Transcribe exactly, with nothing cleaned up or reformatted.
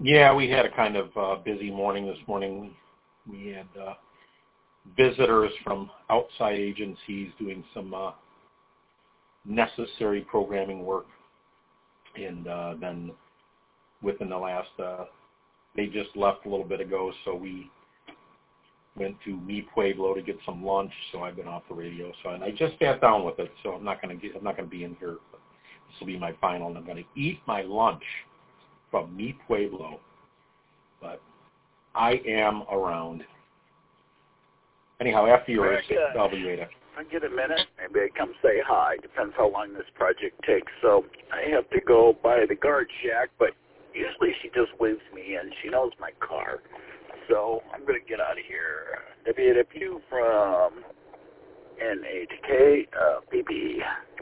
Yeah, we had a kind of uh, busy morning this morning. We, we had uh, visitors from outside agencies doing some uh, necessary programming work, and uh, then within the last, uh, they just left a little bit ago, so we went to Mi Pueblo to get some lunch. So I've been off the radio. So and I just sat down with it, so I'm not going to get, I'm not going to be in here. This will be my final, and I'm going to eat my lunch from Mi Pueblo. But I am around. Anyhow, after yours, I'll be waiting. I get a minute, maybe I come say hi. Depends how long this project takes. So I have to go by the guard shack, but usually she just waves me in. She knows my car. So I'm going to get out of here. W W from N H K, uh, B B.